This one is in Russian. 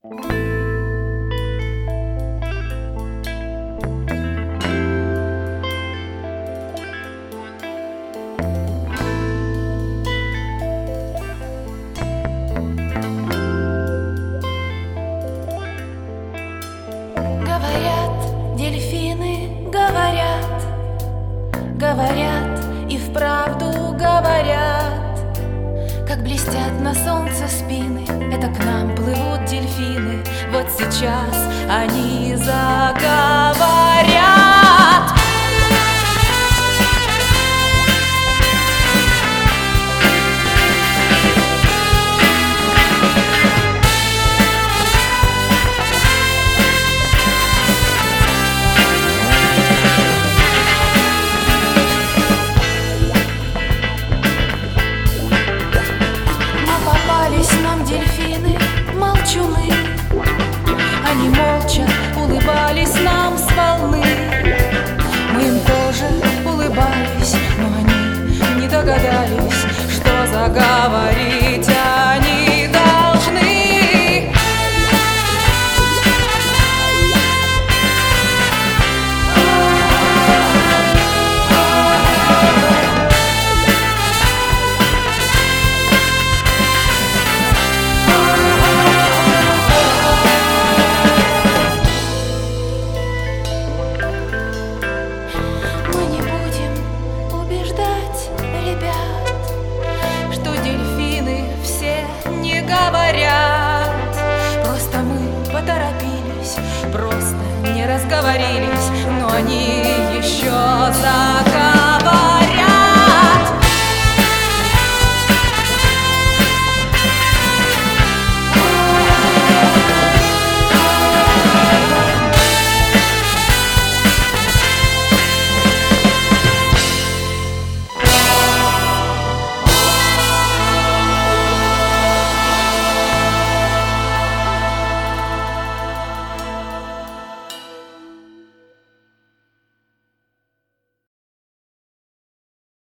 Говорят, дельфины говорят, говорят и вправду говорят, как блестят на солнце спины. Это к нам плывут дельфины. Вот сейчас они заговорят. Нам дельфины, молчуны, они молча улыбались нам с волны. Мы им тоже улыбались, но они не догадались, что заговорить они должны. Говорят, просто мы поторопились, просто не разговорились, но они еще за